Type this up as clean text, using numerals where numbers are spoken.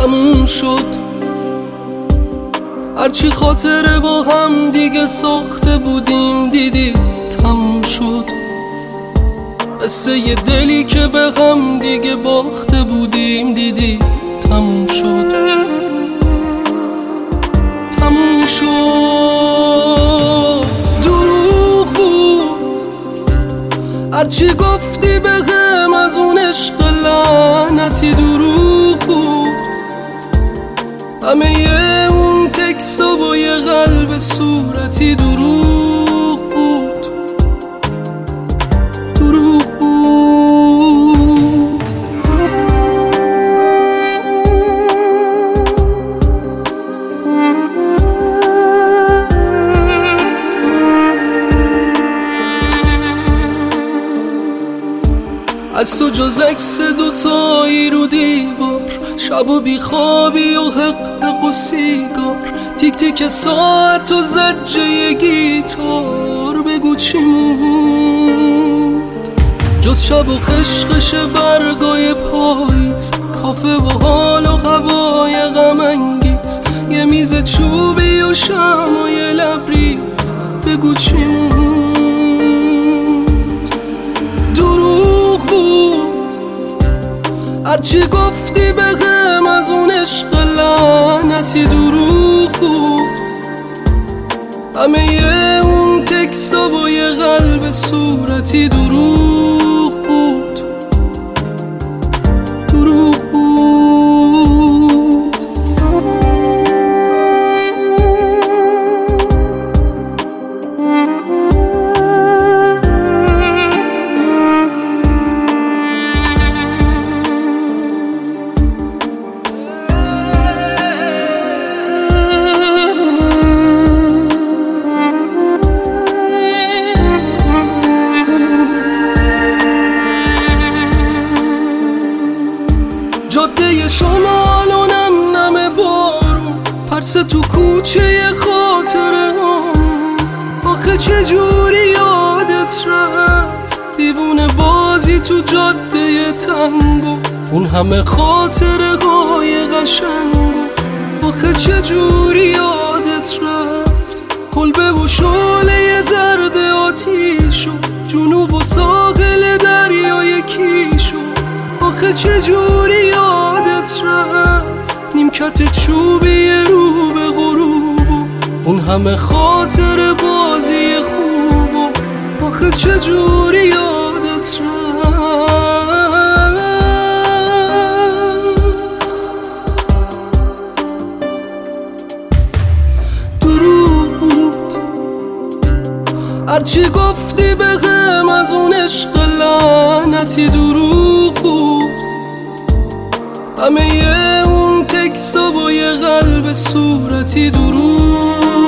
تموم شد. هرچی خاطره با هم دیگه ساخته بودیم دیدی تموم شد. قصه یه دلی که به هم دیگه باخته بودیم دیدی تموم شد. تموم شد. دروغ بود هرچی گفتی به هم از اون عشق لعنتی، دروغ بود همه اون تکسا با یه قلب صورتی، دروغ بود. دروغ بود. از تو جز عکس دوتایی رو دیوار، شب و بیخوابی و حق و سیگار، تیک تیک ساعت و زجه گیتار، بگو چی موند جز شب و خشخش برگای پاییز، کافه و حال و هوای غم انگیز، یه میز چوبی و شمعای لبریز، بگو چی موند. دروغ بود هرچی گفتی به هم از اون عشق لعنتی، دروغ بود همه اون تکسا با یه قلب صورتی، دروغ بود. دروغ بود. جاده شمال و نم نم بارون، پرسه تو کوچه خاطره هم، آخه چجوری یادت رفت دیوونه بازی تو جاده تنگو، اون همه خاطره های قشنگو، آخه چجوری یادت رفت کلبه و شعله زرد آتیشو، جنوب و ساحل دریای کیشو، آخه چجوری یادت رفت نیمکت چوبی رو به غروبو، اون همه خاطر بازی خوبو، آخه چجوری یادت رفت. دروغ بود هرچی گفتی به هم از اون عشق لعنتی، دروغ بود همه اون تکسا با یه قلب صورتی، دروغ